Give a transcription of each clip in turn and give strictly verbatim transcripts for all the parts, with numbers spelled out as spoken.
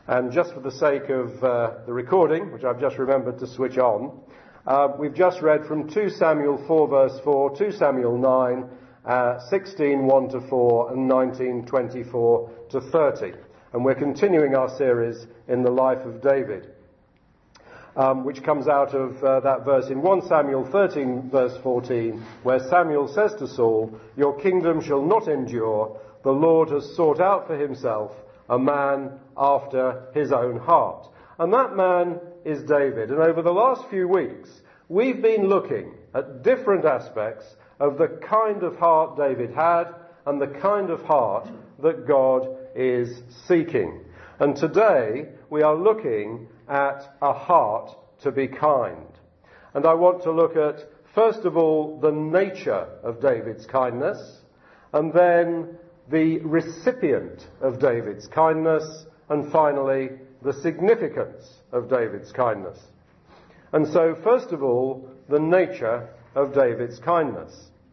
And just for the sake of uh, the recording, which I've just remembered to switch on, uh, we've just read from Second Samuel four verse four, Second Samuel nine, uh, sixteen, one to four, and nineteen, twenty-four to thirty. And we're continuing our series in the life of David, um, which comes out of uh, that verse in First Samuel thirteen verse fourteen, where Samuel says to Saul, "Your kingdom shall not endure. The Lord has sought out for himself a man after his own heart." And that man is David. And over the last few weeks, we've been looking at different aspects of the kind of heart David had and the kind of heart that God is seeking. And today, we are looking at a heart to be kind. And I want to look at, first of all, the nature of David's kindness, and then the recipient of David's kindness, and finally, the significance of David's kindness. And so, first of all, the nature of David's kindness.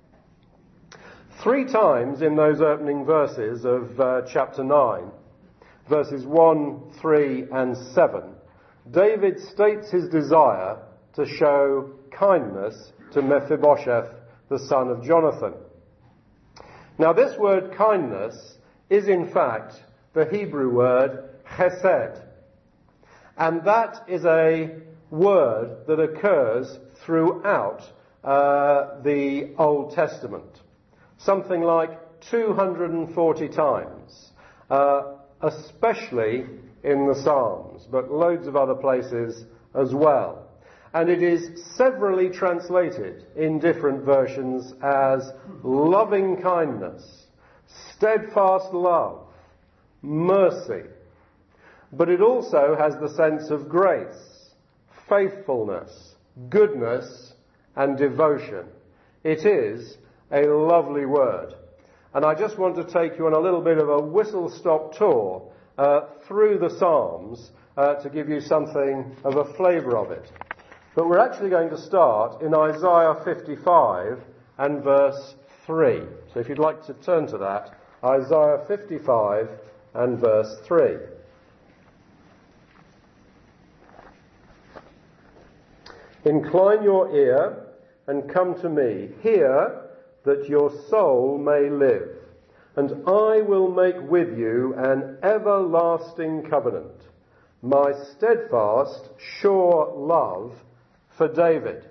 Three times in those opening verses of uh, chapter nine, verses one, three, and seven, David states his desire to show kindness to Mephibosheth, the son of Jonathan. Now, this word kindness is in fact the Hebrew word chesed. And that is a word that occurs throughout uh, the Old Testament. Something like two hundred forty times, uh, especially in the Psalms, but loads of other places as well. And it is severally translated in different versions as loving kindness, steadfast love, mercy. But it also has the sense of grace, faithfulness, goodness, and devotion. It is a lovely word. And I just want to take you on a little bit of a whistle-stop tour uh, through the Psalms uh, to give you something of a flavour of it. But we're actually going to start in Isaiah fifty-five and verse three. So if you'd like to turn to that, Isaiah fifty-five and verse three. "Incline your ear and come to me. Hear, that your soul may live. And I will make with you an everlasting covenant, my steadfast, sure love for David."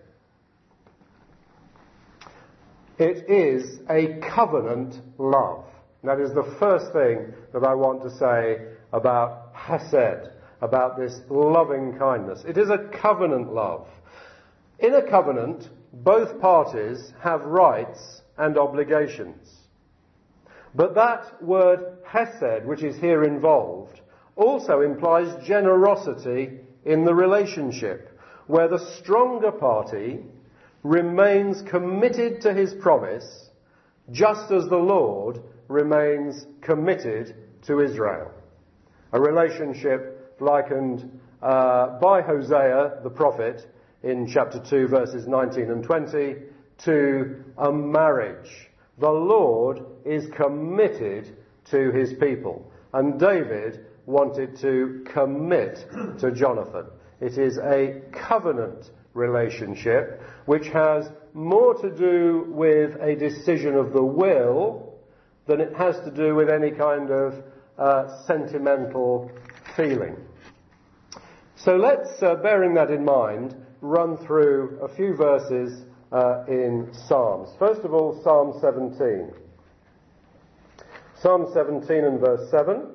It is a covenant love. That is the first thing that I want to say about Hesed, about this loving kindness. It is a covenant love. In a covenant, both parties have rights and obligations. But that word Hesed, which is here involved, also implies generosity in the relationship, where the stronger party remains committed to his promise, just as the Lord remains committed to Israel. A relationship likened uh, by Hosea the prophet in chapter two verses nineteen and twenty to a marriage. The Lord is committed to his people, and David wanted to commit to Jonathan. It is a covenant relationship which has more to do with a decision of the will than it has to do with any kind of uh, sentimental feeling. So let's, uh, bearing that in mind, run through a few verses uh, in Psalms. First of all, Psalm seventeen. Psalm seventeen and verse seven.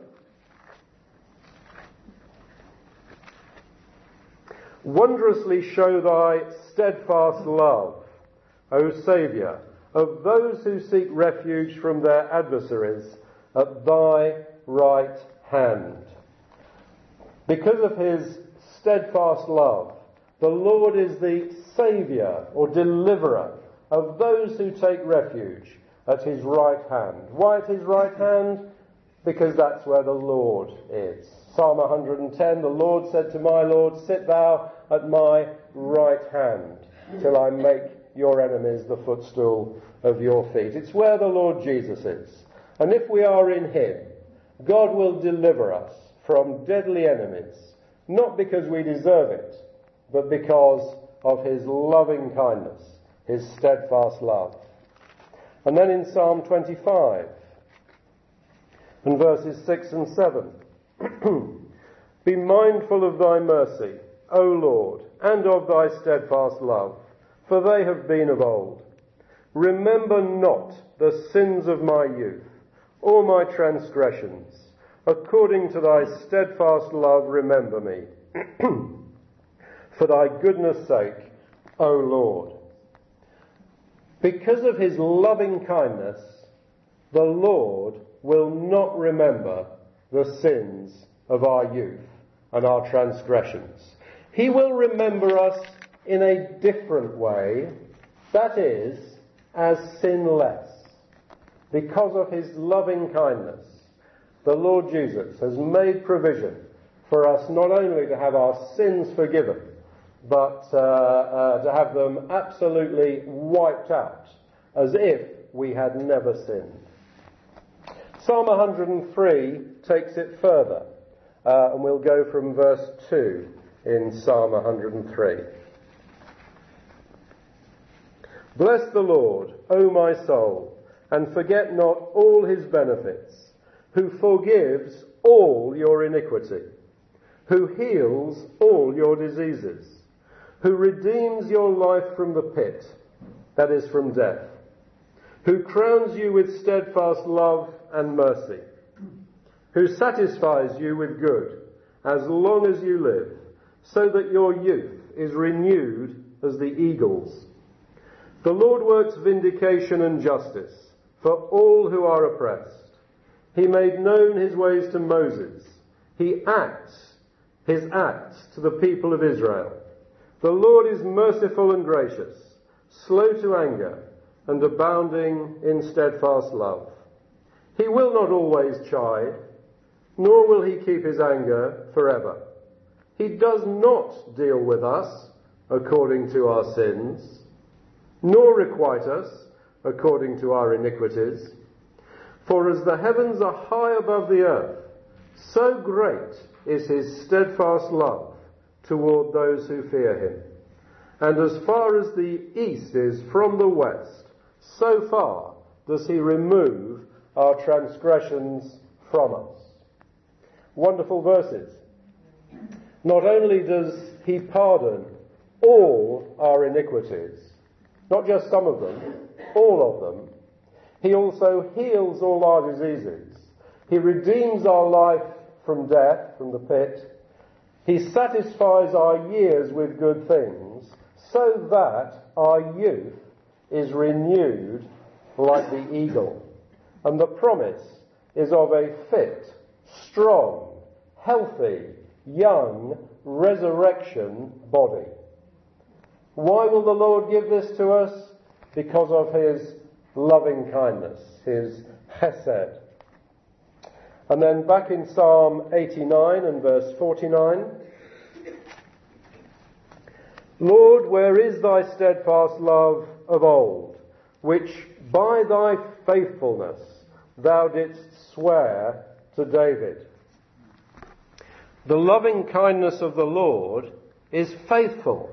"Wondrously show thy steadfast love, O Saviour, of those who seek refuge from their adversaries at thy right hand." Because of his steadfast love, the Lord is the saviour or deliverer of those who take refuge at his right hand. Why at his right hand? Because that's where the Lord is. Psalm one hundred ten, "The Lord said to my Lord, sit thou at my right hand, till I make your enemies the footstool of your feet." It's where the Lord Jesus is. And if we are in him, God will deliver us from deadly enemies, not because we deserve it, but because of his loving kindness, his steadfast love. And then in Psalm twenty-five, and verses six and seven, be mindful of thy mercy, O Lord, and of thy steadfast love, for they have been of old. Remember not the sins of my youth, or my transgressions. According to thy steadfast love, remember me. For thy goodness' sake, O Lord. Because of his loving kindness, the Lord will not remember the sins of our youth and our transgressions. He will remember us in a different way, that is, as sinless. Because of his loving kindness, the Lord Jesus has made provision for us not only to have our sins forgiven, but uh, uh, to have them absolutely wiped out, as if we had never sinned. Psalm one hundred three takes it further, uh, and we'll go from verse two in Psalm one hundred three. Bless the Lord, O my soul, and forget not all his benefits, who forgives all your iniquity, who heals all your diseases, who redeems your life from the pit, that is, from death, who crowns you with steadfast love and mercy, who satisfies you with good as long as you live, so that your youth is renewed as the eagles. The Lord works vindication and justice for all who are oppressed. He made known his ways to Moses. He acts his acts to the people of Israel. The Lord is merciful and gracious, slow to anger, and abounding in steadfast love. He will not always chide, nor will he keep his anger forever. He does not deal with us according to our sins, nor requite us according to our iniquities. For as the heavens are high above the earth, so great is his steadfast love toward those who fear him. And as far as the east is from the west, so far does he remove our transgressions from us. Wonderful verses. Not only does he pardon all our iniquities, not just some of them, all of them, he also heals all our diseases. He redeems our life from death, from the pit. He satisfies our years with good things, so that our youth is renewed like the eagle. And the promise is of a fit, strong, healthy, young, resurrection body. Why will the Lord give this to us? Because of his loving kindness, his chesed. And then back in Psalm eighty-nine and verse forty-nine. Lord, where is thy steadfast love of old, which by thy faithfulness thou didst swear to David? The loving kindness of the Lord is faithful.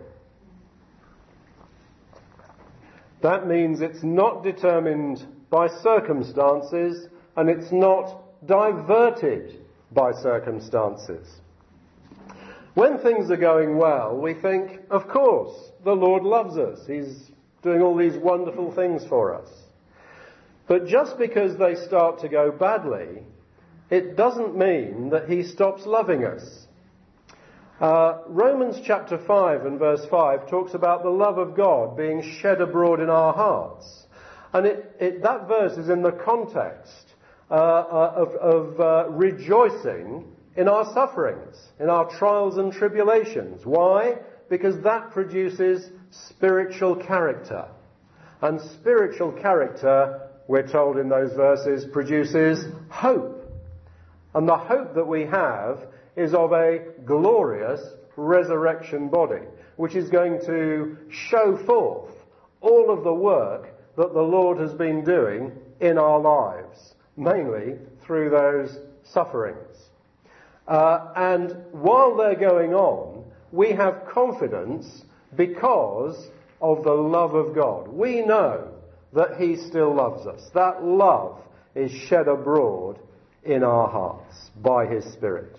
That means it's not determined by circumstances, and it's not diverted by circumstances. When things are going well, we think, of course, the Lord loves us. He's doing all these wonderful things for us. But just because they start to go badly, it doesn't mean that he stops loving us. Uh, Romans chapter five and verse five talks about the love of God being shed abroad in our hearts. And it, it, that verse is in the context uh, uh, of, of uh, rejoicing in our sufferings, in our trials and tribulations. Why? Because that produces spiritual character. And spiritual character, we're told in those verses, produces hope. And the hope that we have is of a glorious resurrection body, which is going to show forth all of the work that the Lord has been doing in our lives, mainly through those sufferings. Uh, and while they're going on, we have confidence because of the love of God. We know that he still loves us. That love is shed abroad in our hearts by his Spirit.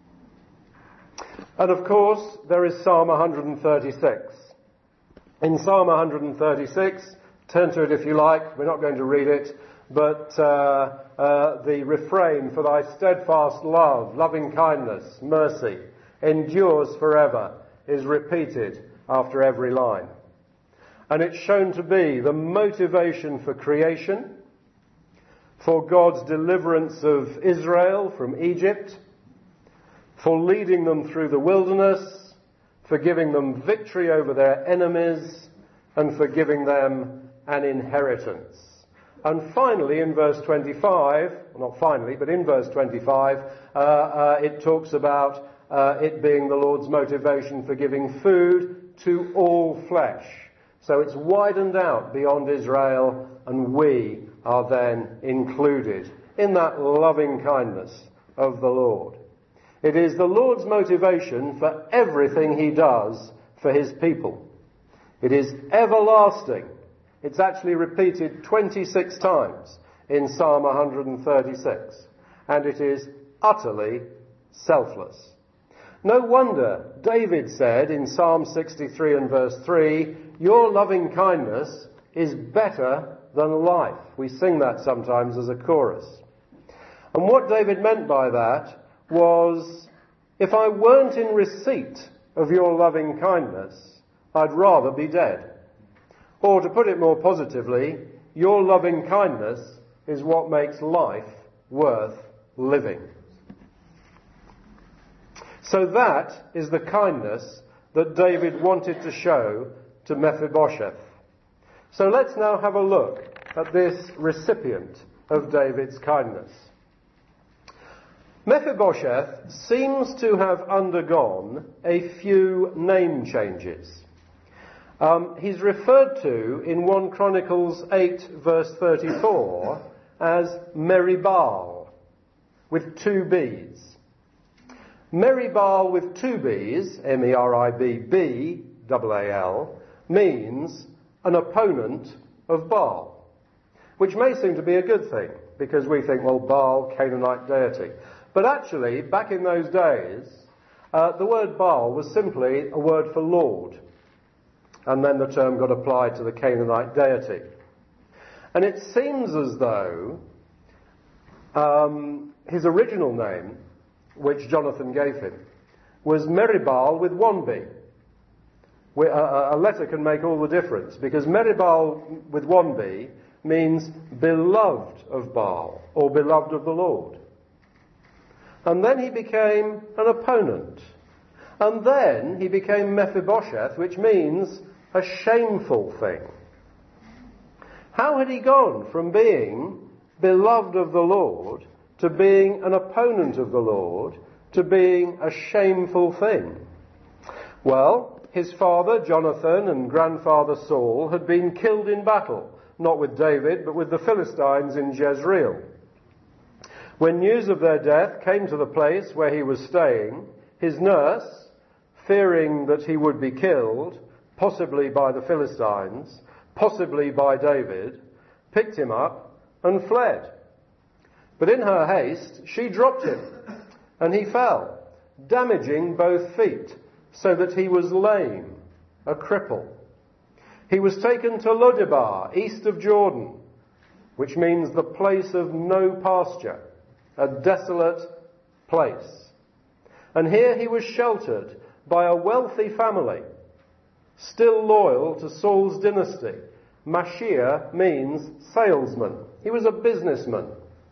And of course, there is Psalm one thirty-six. In Psalm one thirty-six, turn to it if you like, we're not going to read it, but uh, uh, the refrain, for thy steadfast love, loving kindness, mercy, endures forever, is repeated after every line. And it's shown to be the motivation for creation, for God's deliverance of Israel from Egypt, for leading them through the wilderness, for giving them victory over their enemies, and for giving them an inheritance. And finally, in verse twenty-five, well, not finally, but in verse twenty-five, uh, uh, it talks about uh, it being the Lord's motivation for giving food to all flesh. So it's widened out beyond Israel, and we are then included in that loving kindness of the Lord. It is the Lord's motivation for everything he does for his people. It is everlasting. It's actually repeated twenty-six times in Psalm one thirty-six. And it is utterly selfless. No wonder David said in Psalm sixty-three and verse three, your loving kindness is better than life. We sing that sometimes as a chorus. And what David meant by that was, if I weren't in receipt of your loving kindness, I'd rather be dead. Or to put it more positively, your loving kindness is what makes life worth living. So that is the kindness that David wanted to show to Mephibosheth. So let's now have a look at this recipient of David's kindness. Mephibosheth seems to have undergone a few name changes. Um, he's referred to in First Chronicles eight verse thirty-four as Meribal, with two B's. Meribal with two B's, M E R I B B A A L, means an opponent of Baal, which may seem to be a good thing, because we think, well, Baal, Canaanite deity. But actually, back in those days, uh, the word Baal was simply a word for Lord. And then the term got applied to the Canaanite deity. And it seems as though um, his original name, which Jonathan gave him, was Meribal with one B. We, a, a letter can make all the difference, because Meribal with one B means beloved of Baal, or beloved of the Lord. And then he became an opponent. And then he became Mephibosheth, which means a shameful thing. How had he gone from being beloved of the Lord to being an opponent of the Lord to being a shameful thing? Well, his father Jonathan and grandfather Saul had been killed in battle, not with David, but with the Philistines in Jezreel. When news of their death came to the place where he was staying, his nurse, fearing that he would be killed, possibly by the Philistines, possibly by David, picked him up and fled. But in her haste, she dropped him, and he fell, damaging both feet, so that he was lame, a cripple. He was taken to Lodebar, east of Jordan, which means the place of no pasture, a desolate place. And here he was sheltered by a wealthy family, still loyal to Saul's dynasty. Mashir means salesman. He was a businessman.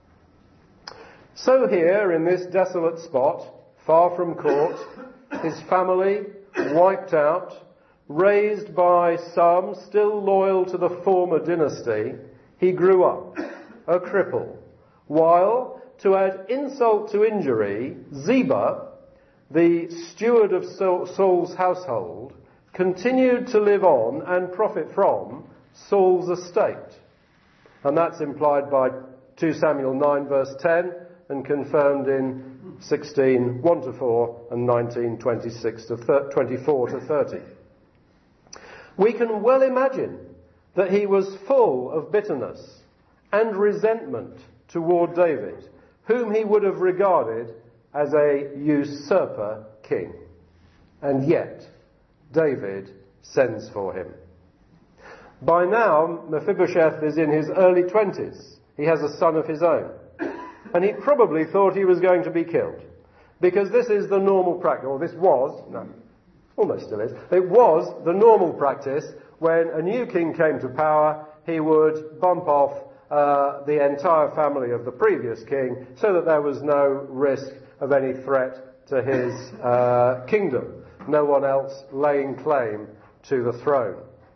So here, in this desolate spot, far from court, his family wiped out, raised by some still loyal to the former dynasty, he grew up, a cripple, while, to add insult to injury, Ziba, the steward of Saul's household, continued to live on and profit from Saul's estate. And that's implied by Second Samuel nine verse ten and confirmed in sixteen, one to four, and nineteen, twenty-six to twenty-four to thirty. We can well imagine that he was full of bitterness and resentment toward David, whom he would have regarded as a usurper king. And yet, David sends for him. By now, Mephibosheth is in his early twenties. He has a son of his own. And he probably thought he was going to be killed. Because this is the normal practice, or this was, no, almost still is, it was the normal practice when a new king came to power, he would bump off uh, the entire family of the previous king so that there was no risk of any threat to his uh, kingdom. No one else laying claim to the throne.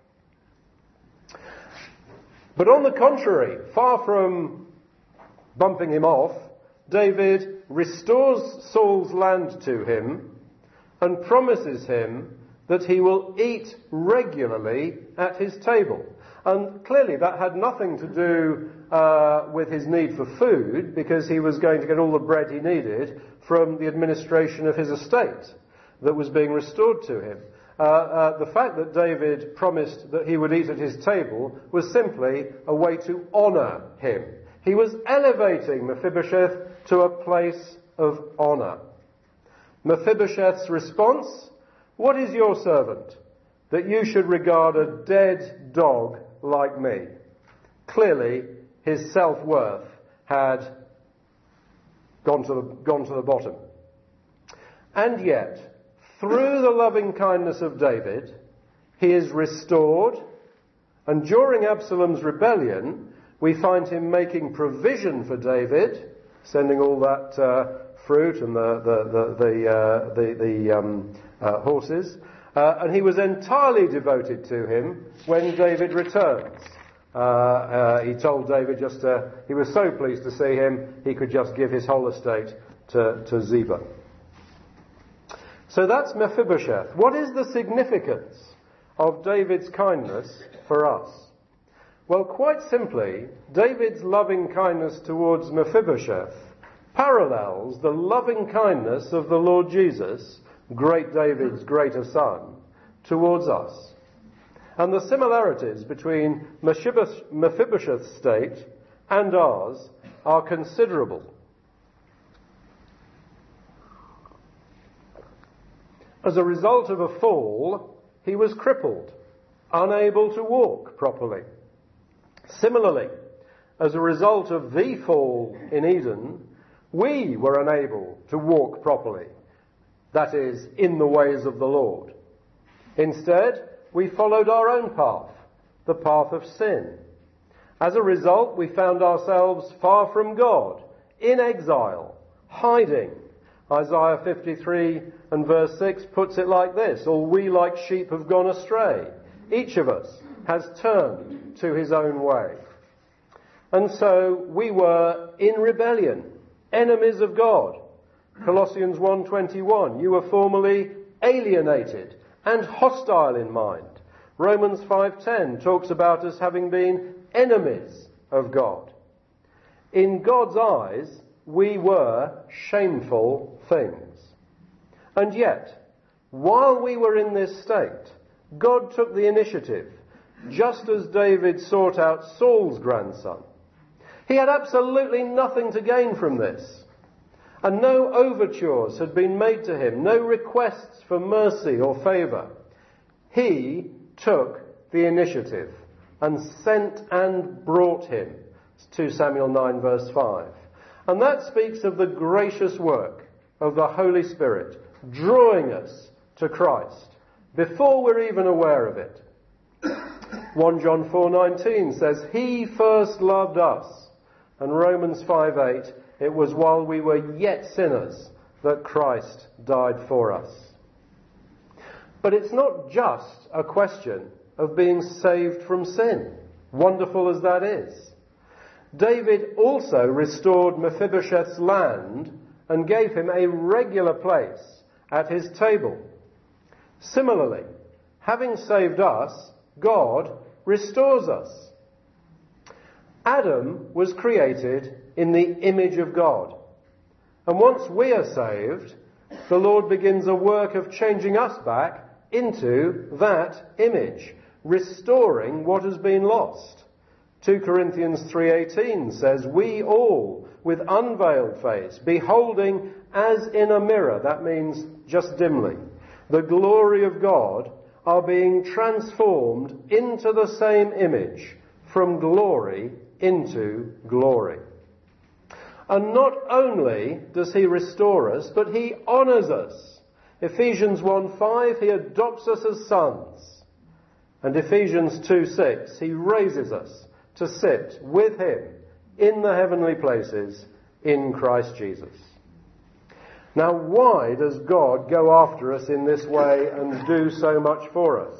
But on the contrary, far from bumping him off, David restores Saul's land to him and promises him that he will eat regularly at his table. And clearly that had nothing to do uh, with his need for food, because he was going to get all the bread he needed from the administration of his estate that was being restored to him. Uh, uh, the fact that David promised that he would eat at his table was simply a way to honour him. He was elevating Mephibosheth to a place of honour. Mephibosheth's response: "What is your servant, that you should regard a dead dog like me?" Clearly, his self-worth had gone to the, gone to the bottom. And yet, through the loving kindness of David, he is restored, and during Absalom's rebellion, we find him making provision for David, sending all that uh, fruit and the the the the, uh, the, the um, uh, horses, uh, and he was entirely devoted to him when David returns. Uh, uh, he told David just to, he was so pleased to see him, he could just give his whole estate to, to Ziba. So that's Mephibosheth. What is the significance of David's kindness for us? Well, quite simply, David's loving kindness towards Mephibosheth parallels the loving kindness of the Lord Jesus, great David's greater son, towards us. And the similarities between Mephibosheth's state and ours are considerable. As a result of a fall, he was crippled, unable to walk properly. Similarly, as a result of the fall in Eden, we were unable to walk properly, that is, in the ways of the Lord. Instead, we followed our own path, the path of sin. As a result, we found ourselves far from God, in exile, hiding. Isaiah fifty-three and verse six puts it like this: "All we like sheep have gone astray. Each of us has turned to his own way." And so we were in rebellion, enemies of God. Colossians one twenty-one, "You were formerly alienated and hostile in mind." Romans five ten talks about us having been enemies of God. In God's eyes, we were shameful things. And yet, while we were in this state, God took the initiative, just as David sought out Saul's grandson. He had absolutely nothing to gain from this, and no overtures had been made to him, no requests for mercy or favour. He took the initiative and sent and brought him. Second Samuel nine verse five. And that speaks of the gracious work of the Holy Spirit, drawing us to Christ before we're even aware of it. First John four nineteen says, "He first loved us." And Romans five eight, "It was while we were yet sinners that Christ died for us." But it's not just a question of being saved from sin, wonderful as that is. David also restored Mephibosheth's land and gave him a regular place at his table. Similarly, having saved us, God restores us. Adam was created in the image of God. And once we are saved, the Lord begins a work of changing us back into that image, restoring what has been lost. two Corinthians three eighteen says, "We all, with unveiled face, beholding as in a mirror," that means just dimly, "the glory of God, are being transformed into the same image, from glory into glory." And not only does he restore us, but he honours us. Ephesians one five, he adopts us as sons. And Ephesians two six, he raises us to sit with him in the heavenly places in Christ Jesus. Now, why does God go after us in this way and do so much for us?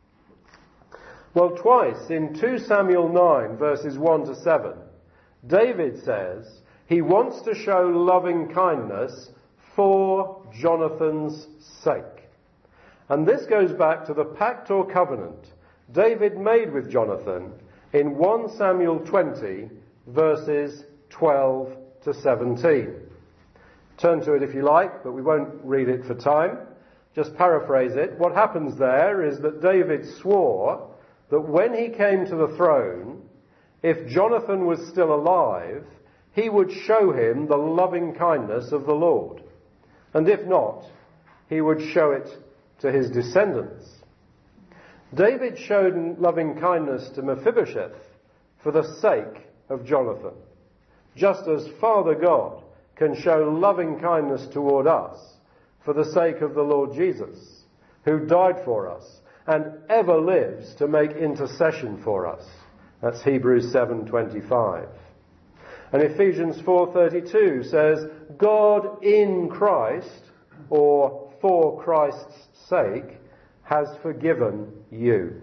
Well, twice in two Samuel nine, verses one to seven, David says he wants to show loving kindness for Jonathan's sake. And this goes back to the pact or covenant David made with Jonathan in First Samuel twenty, verses twelve to seventeen. Turn to it if you like, but we won't read it for time. Just paraphrase it. What happens there is that David swore that when he came to the throne, if Jonathan was still alive, he would show him the loving kindness of the Lord. And if not, he would show it to his descendants. David showed loving kindness to Mephibosheth for the sake of Jonathan, just as Father God can show loving kindness toward us for the sake of the Lord Jesus, who died for us and ever lives to make intercession for us. That's Hebrews seven twenty-five. And Ephesians four thirty-two says, "God in Christ," or for Christ's sake, "has forgiven you."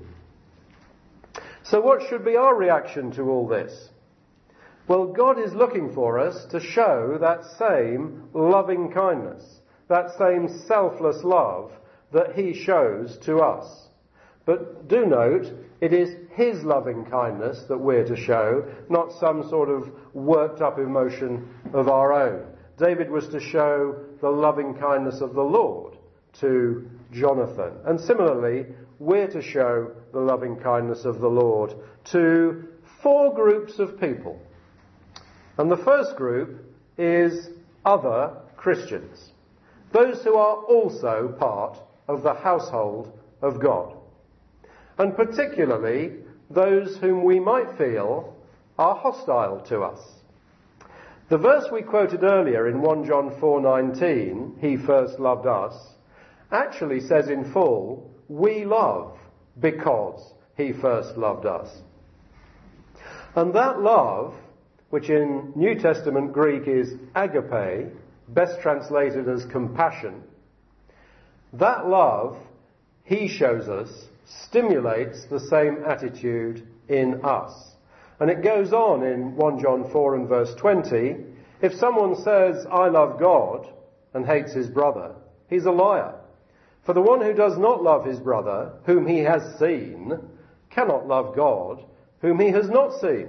So what should be our reaction to all this? Well, God is looking for us to show that same loving kindness, that same selfless love that he shows to us. But do note, it is his loving kindness that we're to show, not some sort of worked up emotion of our own. David was to show the loving kindness of the Lord to Jonathan. And similarly, we're to show the loving kindness of the Lord to four groups of people. And the first group is other Christians, those who are also part of the household of God, and particularly those whom we might feel are hostile to us. The verse we quoted earlier in First John four nineteen, "He first loved us," actually says in full, "We love because he first loved us." And that love, which in New Testament Greek is agape, best translated as compassion, that love, he shows us, stimulates the same attitude in us. And it goes on in First John four and verse twenty, "If someone says, 'I love God,' and hates his brother, he's a liar. For the one who does not love his brother, whom he has seen, cannot love God, whom he has not seen."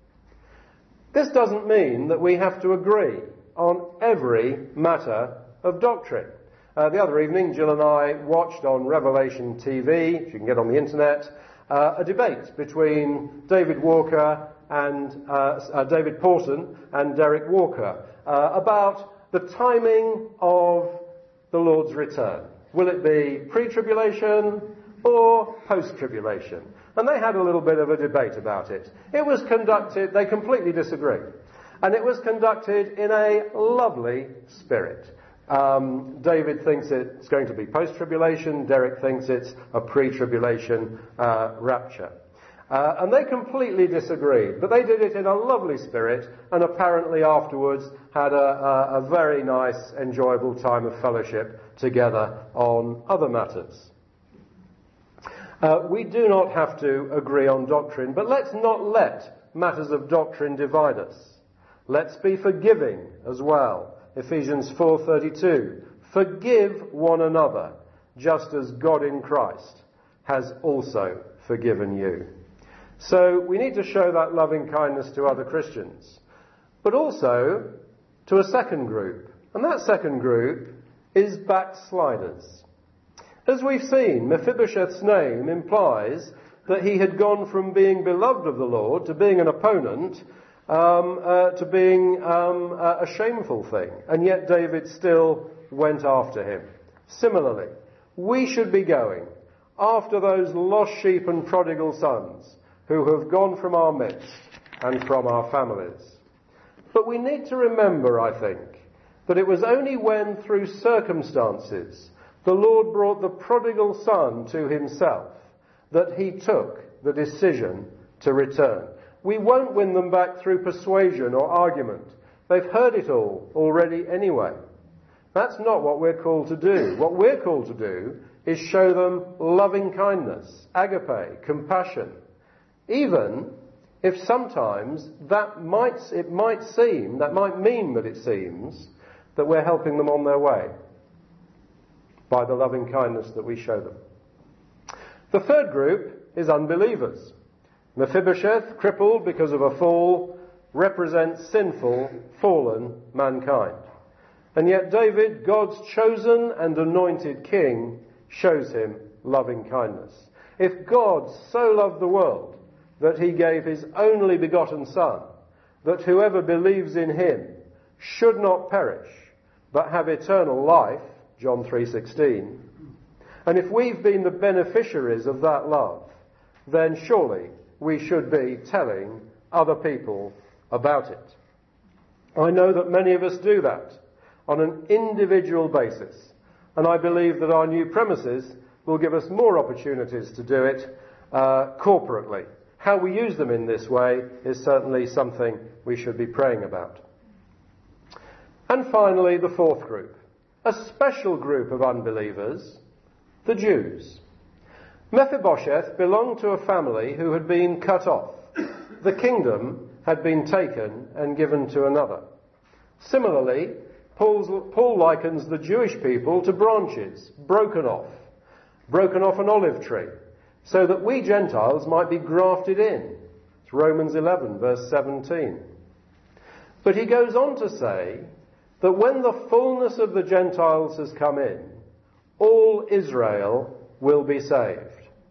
This doesn't mean that we have to agree on every matter of doctrine. Uh, the other evening, Jill and I watched on Revelation T V, if you can get on the internet, uh, a debate between David Walker and uh, uh, David Pawson and Derek Walker uh, about the timing of the Lord's return. Will it be pre-tribulation or post-tribulation? And they had a little bit of a debate about it. It was conducted, they completely disagreed. And it was conducted in a lovely spirit. Um, David thinks it's going to be post-tribulation. Derek thinks it's a pre-tribulation uh, rapture. Uh, and they completely disagreed. But they did it in a lovely spirit and apparently afterwards had a, a, a very nice, enjoyable time of fellowship together on other matters. Uh, we do not have to agree on doctrine, but let's not let matters of doctrine divide us. Let's be forgiving as well. Ephesians four thirty-two, "Forgive one another, just as God in Christ has also forgiven you." So we need to show that loving kindness to other Christians, but also to a second group, And that second group is backsliders. As we've seen, Mephibosheth's name implies that he had gone from being beloved of the Lord to being an opponent, um, uh, to being um, a shameful thing. And yet David still went after him. Similarly, we should be going after those lost sheep and prodigal sons who have gone from our midst and from our families. But we need to remember, I think, that it was only when, through circumstances, the Lord brought the prodigal son to himself that he took the decision to return. We won't win them back through persuasion or argument. They've heard it all already anyway. That's not what we're called to do. What we're called to do is show them loving kindness, agape, compassion. Even if sometimes that might, it might seem, that might mean that it seems that we're helping them on their way by the loving kindness that we show them. The third group is unbelievers. Mephibosheth, crippled because of a fall, represents sinful, fallen mankind. And yet David, God's chosen and anointed king, shows him loving kindness. If God so loved the world that he gave his only begotten Son, that whoever believes in him should not perish, but have eternal life, John three sixteen, and if we've been the beneficiaries of that love, then surely we should be telling other people about it. I know that many of us do that on an individual basis, and I believe that our new premises will give us more opportunities to do it uh, corporately. How we use them in this way is certainly something we should be praying about. And finally, the fourth group, a special group of unbelievers, the Jews. Mephibosheth belonged to a family who had been cut off. The kingdom had been taken and given to another. Similarly, Paul's, Paul likens the Jewish people to branches broken off, broken off an olive tree, so that we Gentiles might be grafted in. It's Romans eleven, verse seventeen. But he goes on to say that when the fullness of the Gentiles has come in, all Israel will be saved.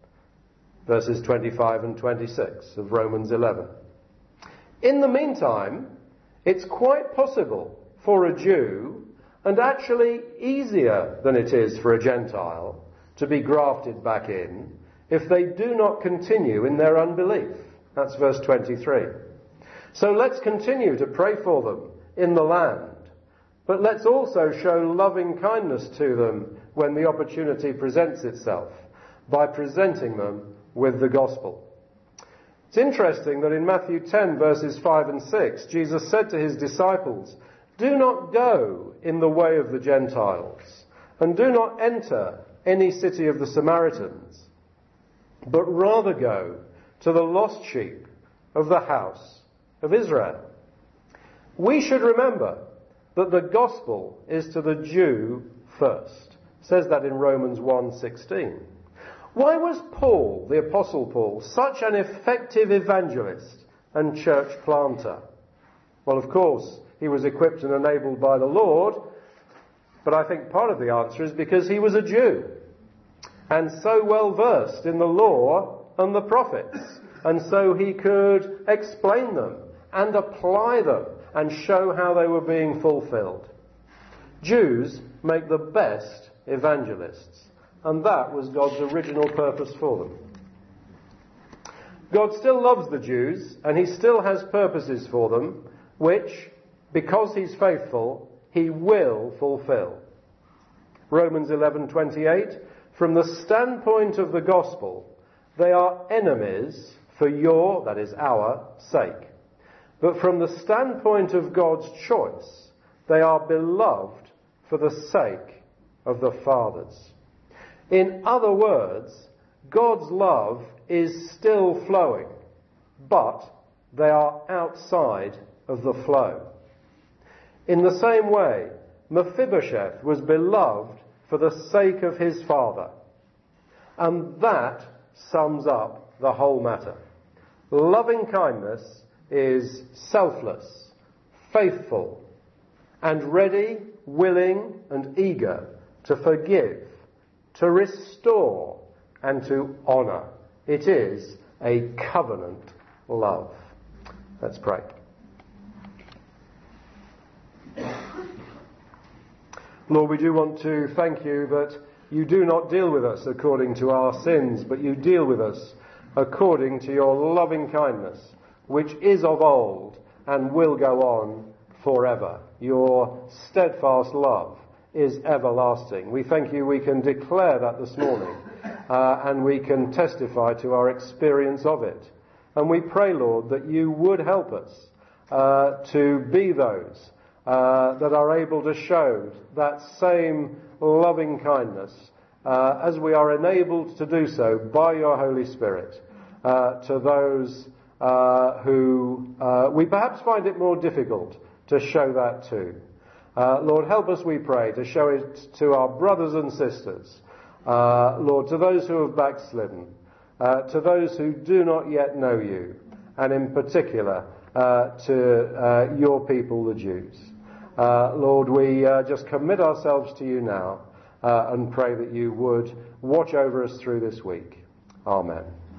Verses twenty-five and twenty-six of Romans eleven. In the meantime, it's quite possible for a Jew, and actually easier than it is for a Gentile, to be grafted back in if they do not continue in their unbelief. That's verse twenty-three. So let's continue to pray for them in the land, but let's also show loving kindness to them when the opportunity presents itself, by presenting them with the gospel. It's interesting that in Matthew ten, verses five and six, Jesus said to his disciples, "Do not go in the way of the Gentiles, and do not enter any city of the Samaritans, but rather go to the lost sheep of the house of Israel." We should remember that the gospel is to the Jew first. It says that in Romans one sixteen. Why was Paul, the Apostle Paul, such an effective evangelist and church planter? Well, of course, he was equipped and enabled by the Lord, but I think part of the answer is because he was a Jew, and so well versed in the law and the prophets, and so he could explain them and apply them and show how they were being fulfilled. Jews make the best evangelists, and that was God's original purpose for them. God still loves the Jews, and he still has purposes for them, which, because he's faithful, he will fulfill. Romans eleven twenty-eight, from the standpoint of the gospel, they are enemies for your, that is our, sake. But from the standpoint of God's choice, they are beloved for the sake of the fathers. In other words, God's love is still flowing, but they are outside of the flow. In the same way, Mephibosheth was beloved for the sake of his father. And that sums up the whole matter. Loving kindness is selfless, faithful, and ready willing and eager to forgive, to restore, and to honour. It is a covenant love. Let's pray. Lord, we do want to thank you that you do not deal with us according to our sins, but you deal with us according to your loving kindness, which is of old and will go on forever. Your steadfast love is everlasting. We thank you we can declare that this morning, uh, and we can testify to our experience of it. And we pray, Lord, that you would help us uh, to be those uh, that are able to show that same loving kindness uh, as we are enabled to do so by your Holy Spirit uh, to those uh, who uh, we perhaps find it more difficult to show that to. Uh, Lord, help us, we pray, to show it to our brothers and sisters. Uh, Lord, to those who have backslidden, uh, to those who do not yet know you, and in particular uh, to uh, your people, the Jews. Uh, Lord, we uh, just commit ourselves to you now uh, and pray that you would watch over us through this week. Amen.